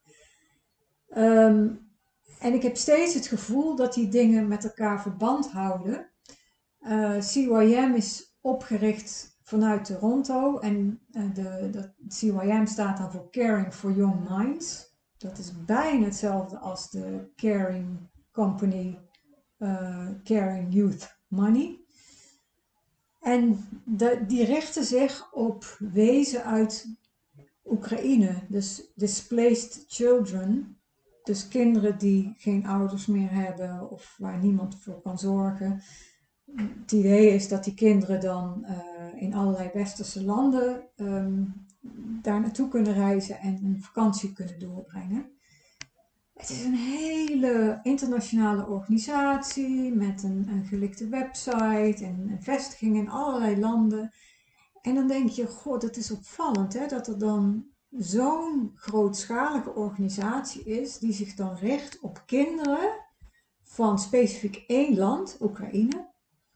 B: En ik heb steeds het gevoel dat die dingen met elkaar verband houden. CYM is opgericht vanuit Toronto en CYM staat dan voor Caring for Young Minds. Dat is bijna hetzelfde als de Caring Company Caring Youth Money. En die richten zich op wezen uit Oekraïne, dus displaced children. Dus kinderen die geen ouders meer hebben of waar niemand voor kan zorgen. Het idee is dat die kinderen dan in allerlei westerse landen daar naartoe kunnen reizen en een vakantie kunnen doorbrengen. Het is een hele internationale organisatie met een gelikte website en een vestiging in allerlei landen. En dan denk je, god, het is opvallend hè, dat er dan zo'n grootschalige organisatie is die zich dan richt op kinderen van specifiek één land, Oekraïne,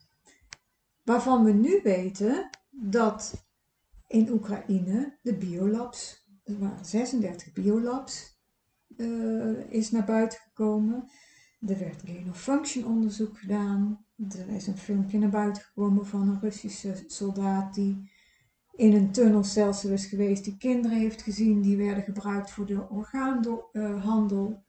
B: waarvan we nu weten dat in Oekraïne de biolabs, er waren 36 biolabs, is naar buiten gekomen. Er werd gain of function onderzoek gedaan. Er is een filmpje naar buiten gekomen van een Russische soldaat die in een tunnelstelsel is geweest, die kinderen heeft gezien, die werden gebruikt voor de orgaanhandel.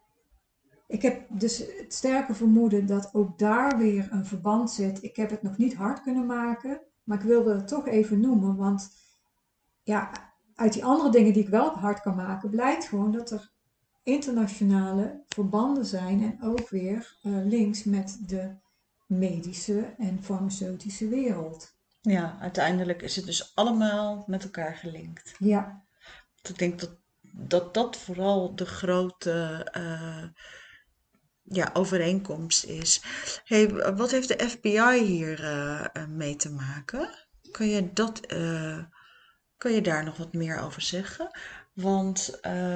B: Ik heb dus het sterke vermoeden dat ook daar weer een verband zit. Ik heb het nog niet hard kunnen maken, maar ik wilde het toch even noemen, want ja, uit die andere dingen die ik wel hard kan maken, blijkt gewoon dat er internationale verbanden zijn en ook weer links met de medische en farmaceutische wereld.
A: Ja, uiteindelijk is het dus allemaal met elkaar gelinkt.
B: Ja,
A: Ik denk dat vooral de grote ja, overeenkomst is. Hey, wat heeft de FBI hier mee te maken? Kun je kun je daar nog wat meer over zeggen? Want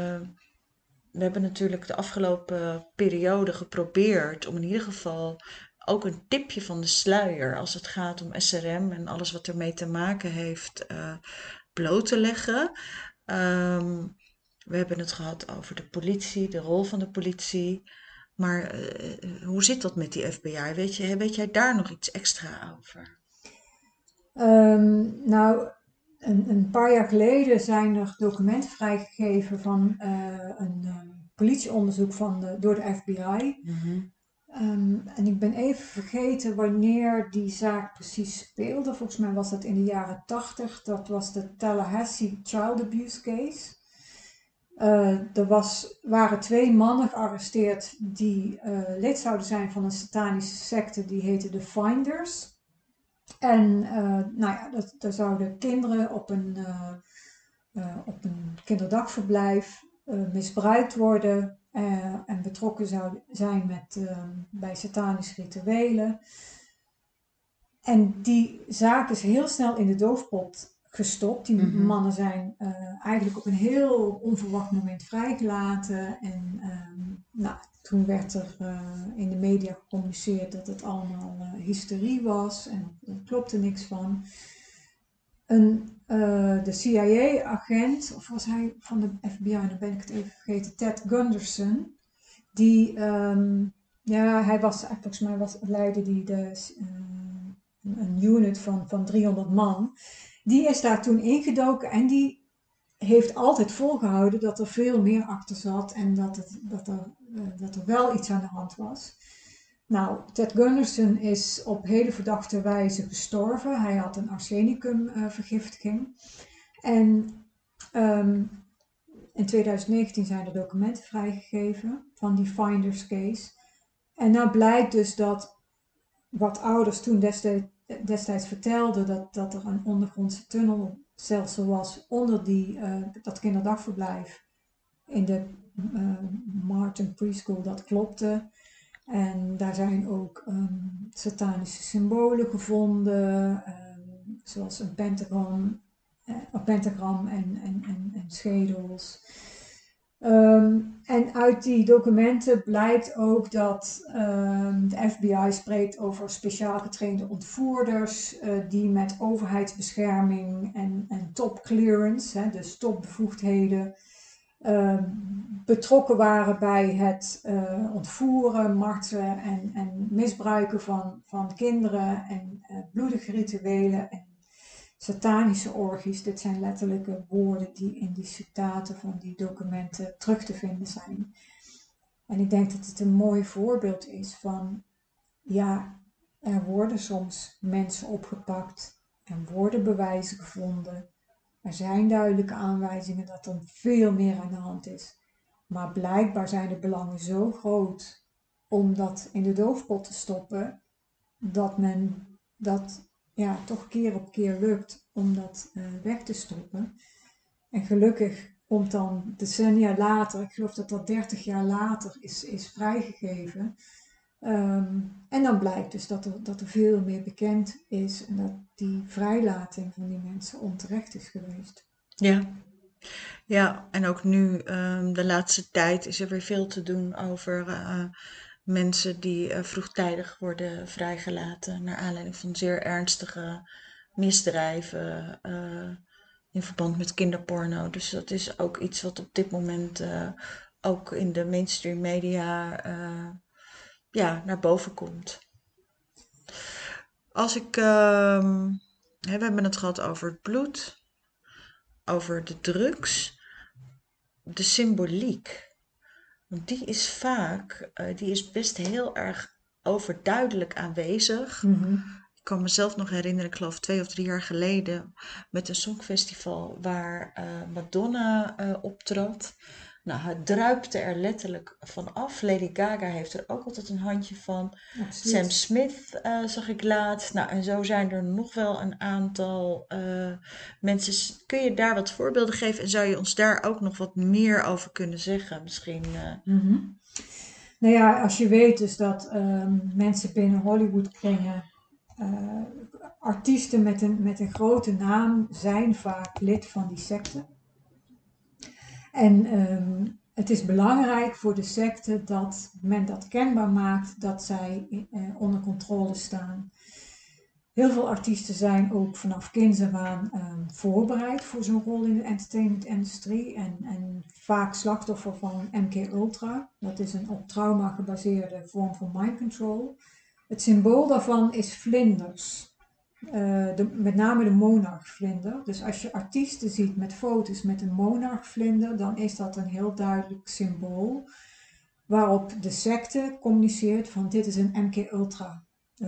A: we hebben natuurlijk de afgelopen periode geprobeerd om in ieder geval ook een tipje van de sluier als het gaat om SRM en alles wat ermee te maken heeft bloot te leggen. Ehm, we hebben het gehad over de politie, de rol van de politie. Maar hoe zit dat met die FBI? Weet jij daar nog iets extra over?
B: nou, een paar jaar geleden zijn er documenten vrijgegeven van een politieonderzoek door de FBI.
A: Mhm.
B: En ik ben even vergeten wanneer die zaak precies speelde. Volgens mij was dat in de jaren 80. Dat was de Tallahassee Child Abuse Case. Waren twee mannen gearresteerd die lid zouden zijn van een satanische secte die heette de Finders. En nou ja, daar zouden kinderen op een kinderdagverblijf misbruikt worden en betrokken zouden zijn bij satanische rituelen. En die zaak is heel snel in de doofpot gestopt. Die mannen zijn eigenlijk op een heel onverwacht moment vrijgelaten. En nou, toen werd er in de media gecommuniceerd dat het allemaal hysterie was. En er klopte niks van. De CIA-agent, of was hij van de FBI, dan ben ik het even vergeten, Ted Gunderson. Hij was volgens mij leidde die een unit van 300 man. Die is daar toen ingedoken en die heeft altijd volgehouden dat er veel meer achter zat en dat er wel iets aan de hand was. Nou, Ted Gunderson is op hele verdachte wijze gestorven. Hij had een arsenicumvergiftiging. En in 2019 zijn er documenten vrijgegeven van die Finders case. En nou blijkt dus dat wat ouders toen destijds vertelden, dat er een ondergrondse tunnelstelsel was onder dat kinderdagverblijf in de Martin Preschool, dat klopte. En daar zijn ook satanische symbolen gevonden, zoals een pentagram en schedels. En uit die documenten blijkt ook dat de FBI spreekt over speciaal getrainde ontvoerders die met overheidsbescherming en top clearance, dus topbevoegdheden, betrokken waren bij het ontvoeren, martelen en misbruiken van kinderen en bloedige rituelen en satanische orgies. Dit zijn letterlijke woorden die in die citaten van die documenten terug te vinden zijn. En ik denk dat het een mooi voorbeeld is van, ja, Er worden soms mensen opgepakt en worden bewijzen gevonden. Er zijn duidelijke aanwijzingen dat er veel meer aan de hand is. Maar blijkbaar zijn de belangen zo groot om dat in de doofpot te stoppen, dat men dat toch keer op keer lukt om dat weg te stoppen. En gelukkig komt dan decennia later, ik geloof dat dat 30 jaar later is vrijgegeven. En dan blijkt dus dat er veel meer bekend is en dat die vrijlating van die mensen onterecht is geweest.
A: Ja. Ja, en ook nu, de laatste tijd, is er weer veel te doen over mensen die vroegtijdig worden vrijgelaten naar aanleiding van zeer ernstige misdrijven in verband met kinderporno. Dus dat is ook iets wat op dit moment ook in de mainstream media naar boven komt. Als ik, we hebben het gehad over het bloed, over de drugs, de symboliek. Want die is vaak, die is best heel erg overduidelijk aanwezig. Ik kan mezelf nog herinneren, ik geloof 2 of 3 jaar geleden, met een songfestival waar Madonna optrad. Nou, het druipte er letterlijk van af. Lady Gaga heeft er ook altijd een handje van.
B: Absoluut.
A: Sam Smith zag ik laatst. Nou, en zo zijn er nog wel een aantal mensen. Kun je daar wat voorbeelden geven? En zou je ons daar ook nog wat meer over kunnen zeggen? Misschien.
B: Nou ja, als je weet dus dat mensen binnen Hollywood kringen, artiesten met een grote naam zijn vaak lid van die secte. En het is belangrijk voor de secte dat men dat kenbaar maakt, dat zij onder controle staan. Heel veel artiesten zijn ook vanaf kinds af aan voorbereid voor zo'n rol in de entertainment-industrie en vaak slachtoffer van MK-Ultra. Dat is een op trauma gebaseerde vorm van mind control. Het symbool daarvan is vlinders. Met name de monarchvlinder. Dus als je artiesten ziet met foto's met een monarchvlinder, dan is dat een heel duidelijk symbool waarop de secte communiceert van dit is een MK-Ultra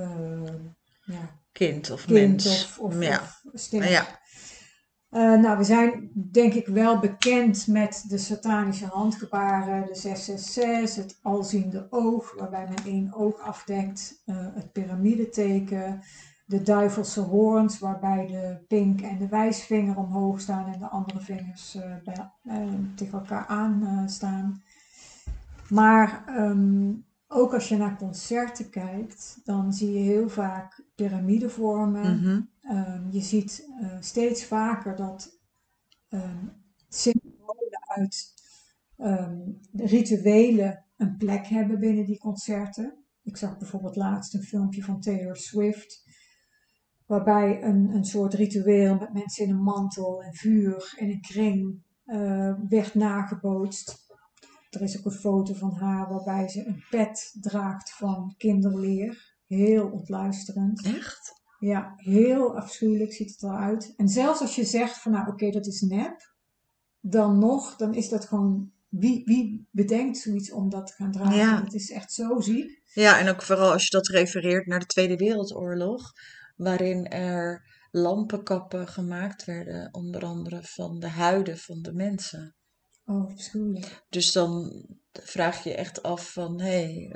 A: Kind of
B: kind
A: mens.
B: of ster.
A: Ja.
B: Nou, we zijn denk ik wel bekend met de satanische handgebaren, de 666, het alziende oog, waarbij men 1 oog afdekt, het piramideteken, de duivelse hoorns, waarbij de pink en de wijsvinger omhoog staan en de andere vingers tegen elkaar aan staan. Maar ook als je naar concerten kijkt, dan zie je heel vaak piramidevormen. Je ziet steeds vaker dat symbolen uit de rituelen een plek hebben binnen die concerten. Ik zag bijvoorbeeld laatst een filmpje van Taylor Swift, waarbij een soort ritueel met mensen in een mantel en vuur in een kring werd nagebootst. Er is ook een foto van haar waarbij ze een pet draagt van kinderleer. Heel ontluisterend.
A: Echt?
B: Ja, heel afschuwelijk ziet het eruit. En zelfs als je zegt van nou oké, dat is nep, dan is dat gewoon, wie bedenkt zoiets om dat te gaan dragen?
A: Ja.
B: Dat is echt zo ziek.
A: Ja, en ook vooral als je dat refereert naar de Tweede Wereldoorlog, waarin er lampenkappen gemaakt werden, onder andere van de huiden van de mensen.
B: Oh, afschuwelijk.
A: Dus dan vraag je echt af van, hé,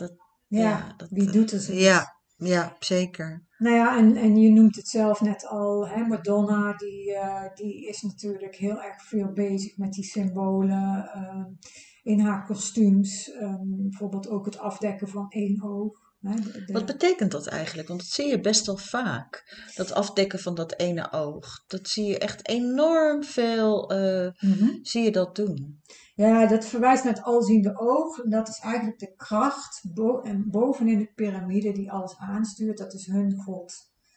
B: wie doet er zoiets?
A: Ja, zeker.
B: Nou ja, en je noemt het zelf net al, hè, Madonna, die is natuurlijk heel erg veel bezig met die symbolen in haar kostuums. Bijvoorbeeld ook het afdekken van 1 oog. Hè,
A: Wat betekent dat eigenlijk? Want dat zie je best wel vaak. Dat afdekken van dat ene oog. Dat zie je echt enorm veel, zie je dat doen.
B: Ja, dat verwijst naar het alziende oog. Dat is eigenlijk de kracht bovenin de piramide die alles aanstuurt. Dat is hun god.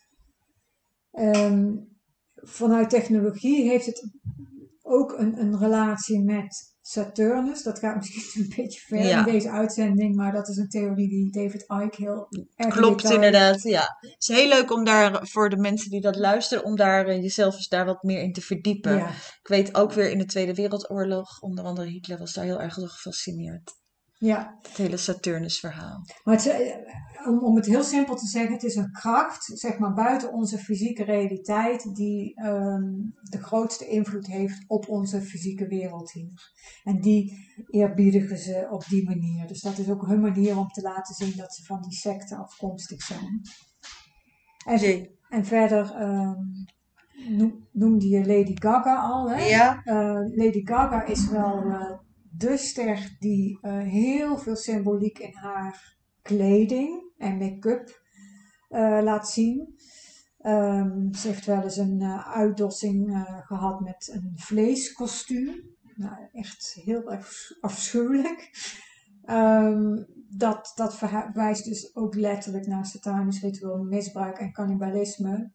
B: Vanuit technologie heeft het ook een relatie met Saturnus. Dat gaat misschien een beetje ver in deze uitzending, maar dat is een theorie die David Icke heel erg
A: klopt inderdaad, ja. Het is heel leuk om daar, voor de mensen die dat luisteren, om daar jezelf eens daar wat meer in te verdiepen.
B: Ja.
A: Ik weet ook weer in de Tweede Wereldoorlog, onder andere Hitler was daar heel erg door gefascineerd.
B: Ja.
A: Het hele Saturnus verhaal.
B: Maar om het heel simpel te zeggen, het is een kracht, zeg maar, buiten onze fysieke realiteit, die de grootste invloed heeft op onze fysieke wereld hier. En die eerbiedigen ze op die manier. Dus dat is ook hun manier om te laten zien dat ze van die secte afkomstig zijn.
A: Jee.
B: En verder noemde je Lady Gaga al. Hè?
A: Ja,
B: Lady Gaga is wel de ster die heel veel symboliek in haar kleding en make-up laat zien. Ze heeft wel eens een uitdossing gehad met een vleeskostuum. Nou, echt heel erg afschuwelijk. Dat verwijst dus ook letterlijk naar satanisch ritueel misbruik en cannibalisme.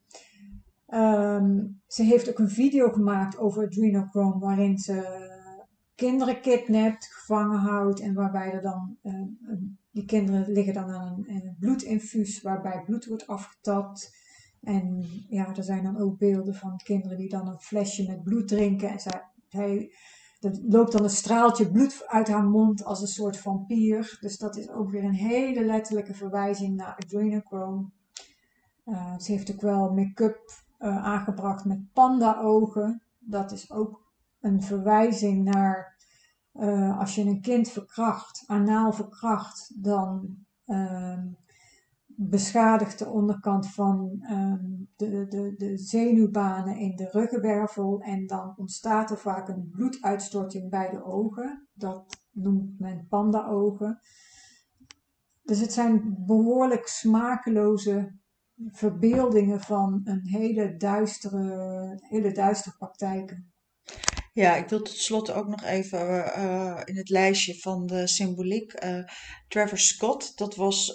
B: Ze heeft ook een video gemaakt over adrenochrome waarin ze kinderen kidnapt, gevangen houdt en waarbij er dan die kinderen liggen dan aan een bloedinfuus waarbij bloed wordt afgetapt. En ja, er zijn dan ook beelden van kinderen die dan een flesje met bloed drinken en er loopt dan een straaltje bloed uit haar mond als een soort vampier. Dus dat is ook weer een hele letterlijke verwijzing naar adrenochrome. Ze heeft ook wel make-up aangebracht met panda-ogen. Dat is ook een verwijzing naar als je een kind verkracht, anaal verkracht, dan beschadigt de onderkant van de zenuwbanen in de ruggenwervel en dan ontstaat er vaak een bloeduitstorting bij de ogen. Dat noemt men panda-ogen. Dus het zijn behoorlijk smakeloze verbeeldingen van een hele duistere praktijken.
A: ja, ik wil tot slot ook nog even in het lijstje van de symboliek. Travis Scott, dat was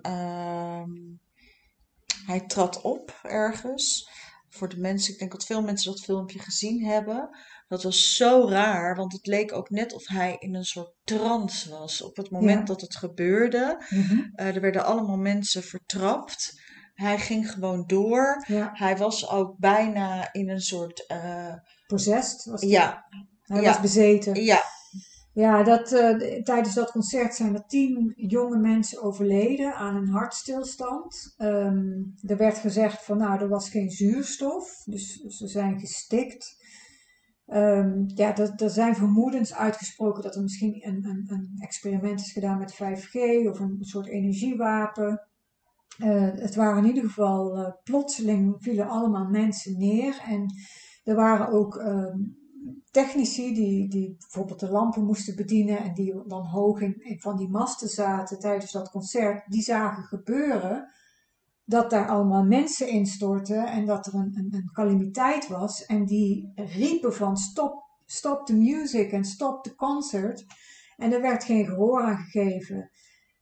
A: hij trad op ergens. Voor de mensen, ik denk dat veel mensen dat filmpje gezien hebben. Dat was zo raar, want het leek ook net of hij in een soort trance was. Op het moment
B: Ja.
A: dat het gebeurde,
B: Mhm.
A: er werden allemaal mensen vertrapt. Hij ging gewoon door.
B: Ja.
A: Hij was ook bijna in een soort,
B: Possessed was die.
A: ja,
B: Hij was
A: ja,
B: bezeten.
A: ja,
B: Ja, tijdens dat concert zijn er 10 jonge mensen overleden aan een hartstilstand. Er werd gezegd van nou, er was geen zuurstof, dus ze zijn gestikt. Ja, er zijn vermoedens uitgesproken dat er misschien een experiment is gedaan met 5G of een soort energiewapen. Het waren in ieder geval plotseling vielen allemaal mensen neer en er waren ook technici die bijvoorbeeld de lampen moesten bedienen en die dan hoog in van die masten zaten tijdens dat concert, die zagen gebeuren dat daar allemaal mensen instortten en dat er een calamiteit was en die riepen van stop the music en stop the concert en er werd geen gehoor aan gegeven.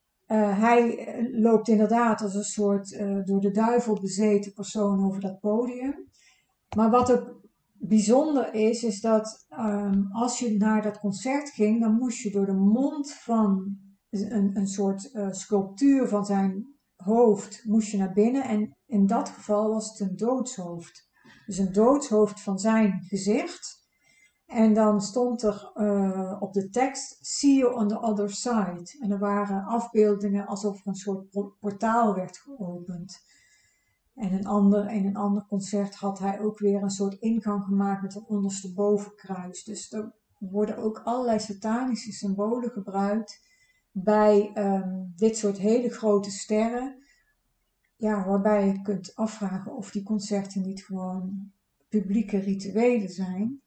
B: Hij loopt inderdaad als een soort door de duivel bezeten persoon over dat podium. Maar wat ook bijzonder is dat als je naar dat concert ging, dan moest je door de mond van een soort sculptuur van zijn hoofd moest je naar binnen. En in dat geval was het een doodshoofd. Dus een doodshoofd van zijn gezicht. En dan stond er op de tekst, see you on the other side. En er waren afbeeldingen alsof er een soort portaal werd geopend. En in een ander concert had hij ook weer een soort ingang gemaakt met een ondersteboven kruis. Dus er worden ook allerlei satanische symbolen gebruikt bij dit soort hele grote sterren. Ja, waarbij je kunt afvragen of die concerten niet gewoon publieke rituelen zijn.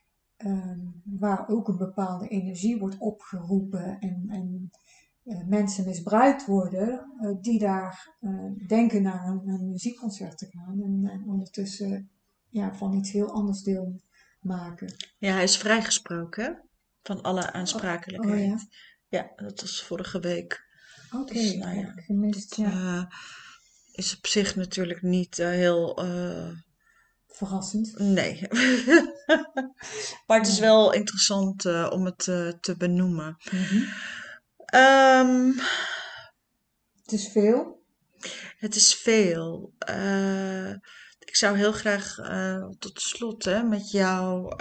B: Waar ook een bepaalde energie wordt opgeroepen en mensen misbruikt worden die daar denken naar een muziekconcert te gaan en ondertussen van iets heel anders deel maken.
A: ja, hij is vrijgesproken, hè, van alle
B: Oh ja,
A: aansprakelijkheid. Ja, dat was vorige week.
B: oké,
A: Dus
B: dat
A: nou
B: heb
A: ja,
B: ik gemist,
A: dat
B: ja.
A: is op zich natuurlijk niet heel,
B: Verrassend.
A: nee. Maar het is
B: Nee.
A: wel interessant om het te benoemen.
B: Mhm.
A: Ehm,
B: Het is veel.
A: het is veel. Ik zou heel graag tot slot hè, met jou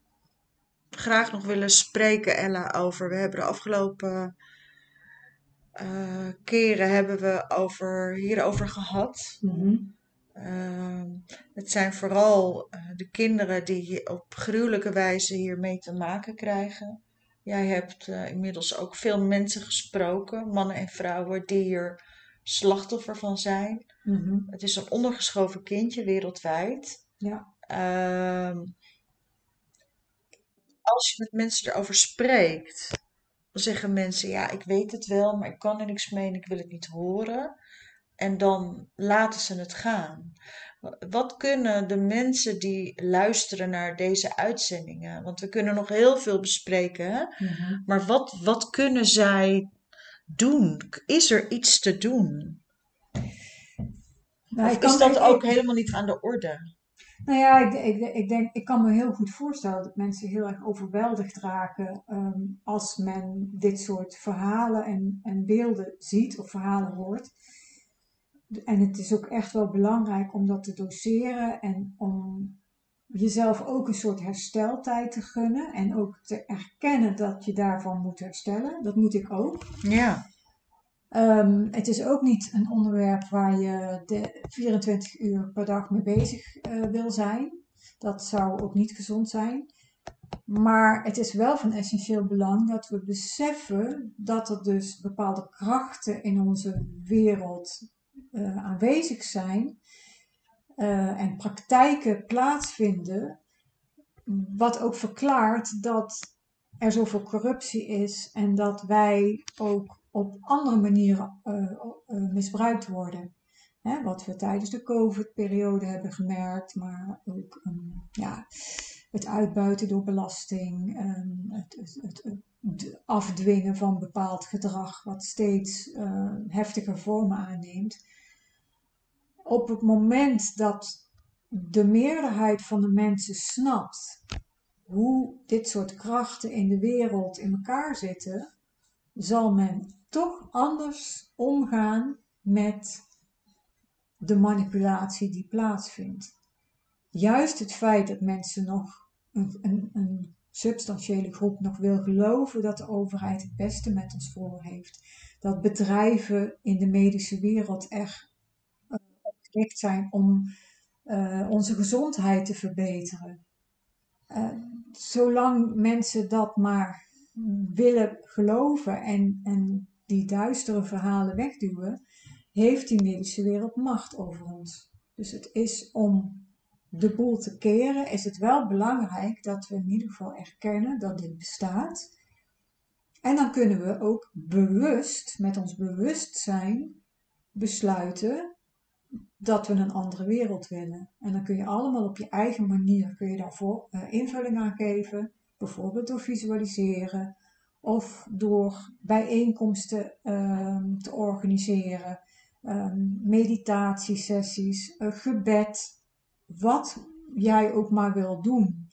A: graag nog willen spreken, Ella, over. We hebben de afgelopen keren hebben we hierover gehad.
B: Mhm.
A: Ehm, het zijn vooral de kinderen die op gruwelijke wijze hiermee te maken krijgen. Jij hebt inmiddels ook veel mensen gesproken, mannen en vrouwen, die hier slachtoffer van zijn.
B: Mhm.
A: Het is een ondergeschoven kindje wereldwijd.
B: Ja.
A: Ehm, als je met mensen erover spreekt, dan zeggen mensen, ja, ik weet het wel, maar ik kan er niks mee en ik wil het niet horen. En dan laten ze het gaan. Wat kunnen de mensen die luisteren naar deze uitzendingen? Want we kunnen nog heel veel bespreken, hè?
B: Mhm.
A: Maar wat kunnen zij doen? Is er iets te doen?
B: Nou,
A: Of
B: ik
A: is
B: kan,
A: dat ook helemaal niet aan de orde?
B: nou ja, ik denk, ik kan me heel goed voorstellen dat mensen heel erg overweldigd raken als men dit soort verhalen en beelden ziet of verhalen hoort. En het is ook echt wel belangrijk om dat te doseren en om jezelf ook een soort hersteltijd te gunnen en ook te erkennen dat je daarvan moet herstellen. Dat moet ik ook.
A: Ja,
B: Het is ook niet een onderwerp waar je de 24 uur per dag mee bezig wil zijn. Dat zou ook niet gezond zijn. Maar het is wel van essentieel belang dat we beseffen dat er dus bepaalde krachten in onze wereld aanwezig zijn en praktijken plaatsvinden, wat ook verklaart dat er zoveel corruptie is en dat wij ook op andere manieren misbruikt worden. Hè, wat we tijdens de COVID-periode hebben gemerkt, maar ook ja, het uitbuiten door belasting, het afdwingen van bepaald gedrag, wat steeds heftiger vormen aanneemt. Op het moment dat de meerderheid van de mensen snapt hoe dit soort krachten in de wereld in elkaar zitten, zal men toch anders omgaan met de manipulatie die plaatsvindt. Juist het feit dat mensen nog een substantiële groep nog wil geloven dat de overheid het beste met ons voor heeft. Dat bedrijven in de medische wereld echt gericht zijn om onze gezondheid te verbeteren. Zolang mensen dat maar willen geloven en die duistere verhalen wegduwen, heeft die medische wereld macht over ons. Dus het is om de boel te keren, is het wel belangrijk dat we in ieder geval erkennen dat dit bestaat. En dan kunnen we ook bewust, met ons bewustzijn, besluiten dat we een andere wereld willen. En dan kun je allemaal op je eigen manier kun je daarvoor invulling aan geven. Bijvoorbeeld door visualiseren of door bijeenkomsten te organiseren, meditatiesessies, gebed, wat jij ook maar wil doen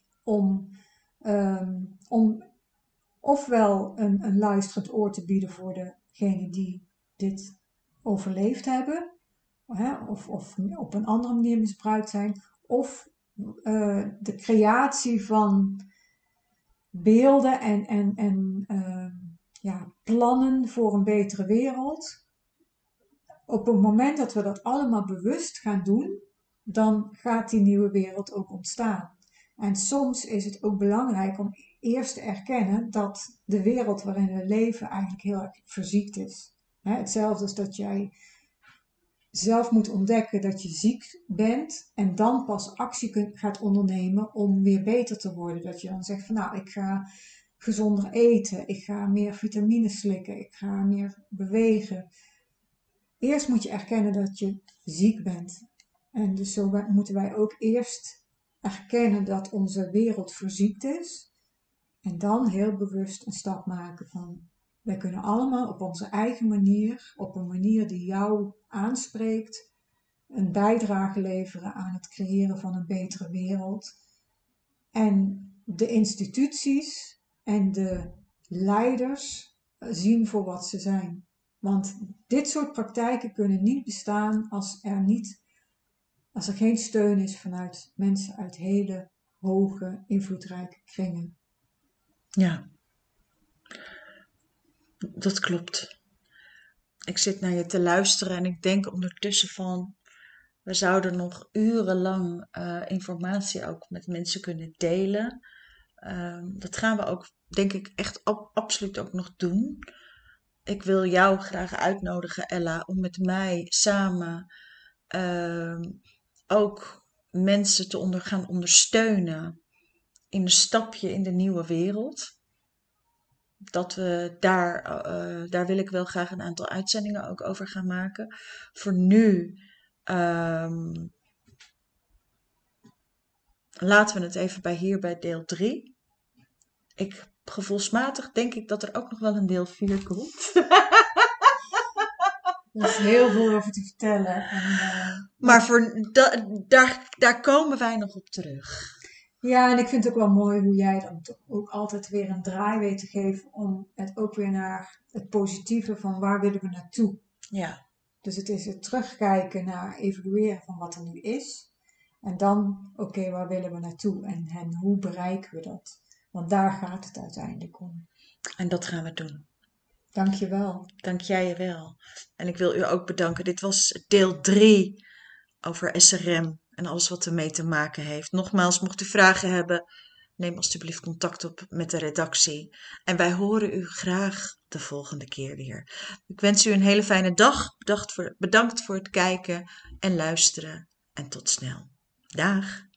B: om ofwel een luisterend oor te bieden voor degenen die dit overleefd hebben, of op een andere manier misbruikt zijn, of de creatie van beelden en ja, plannen voor een betere wereld. Op het moment dat we dat allemaal bewust gaan doen, dan gaat die nieuwe wereld ook ontstaan. En soms is het ook belangrijk om eerst te erkennen dat de wereld waarin we leven eigenlijk heel erg verziekt is. Hetzelfde als dat jij zelf moet ontdekken dat je ziek bent en dan pas actie gaat ondernemen om weer beter te worden. Dat je dan zegt van nou, ik ga gezonder eten, ik ga meer vitamines slikken, ik ga meer bewegen. Eerst moet je erkennen dat je ziek bent. En dus zo moeten wij ook eerst erkennen dat onze wereld verziekt is. En dan heel bewust een stap maken van, wij kunnen allemaal op onze eigen manier, op een manier die jou aanspreekt, een bijdrage leveren aan het creëren van een betere wereld. En de instituties en de leiders zien voor wat ze zijn. Want dit soort praktijken kunnen niet bestaan als er geen steun is vanuit mensen uit hele hoge, invloedrijke kringen.
A: ja, dat klopt. Ik zit naar je te luisteren en ik denk ondertussen van, we zouden nog urenlang informatie ook met mensen kunnen delen. Dat gaan we ook, denk ik, echt absoluut ook nog doen. Ik wil jou graag uitnodigen, Ella, om met mij samen ehm, ook mensen te gaan ondersteunen in een stapje in de nieuwe wereld. Dat we daar wil ik wel graag een aantal uitzendingen ook over gaan maken. Voor nu ehm, laten we het even hier bij deel 3. Gevoelsmatig denk ik dat er ook nog wel een deel 4 komt.
B: Er is heel veel over te vertellen.
A: Maar daar komen wij nog op terug.
B: Ja, en ik vind het ook wel mooi hoe jij dan toch ook altijd weer een draai weet te geven om het ook weer naar het positieve van waar willen we naartoe.
A: Ja,
B: Dus het is het terugkijken naar evalueren van wat er nu is. En dan, oké, waar willen we naartoe en hoe bereiken we dat? Want daar gaat het uiteindelijk om.
A: en dat gaan we doen.
B: Dank je wel.
A: Dank jij je wel. En ik wil u ook bedanken. Dit was deel 3 over SRM en alles wat ermee te maken heeft. Nogmaals, mocht u vragen hebben, neem alstublieft contact op met de redactie. En wij horen u graag de volgende keer weer. Ik wens u een hele fijne dag. Bedankt voor het kijken en luisteren. En tot snel. Dag.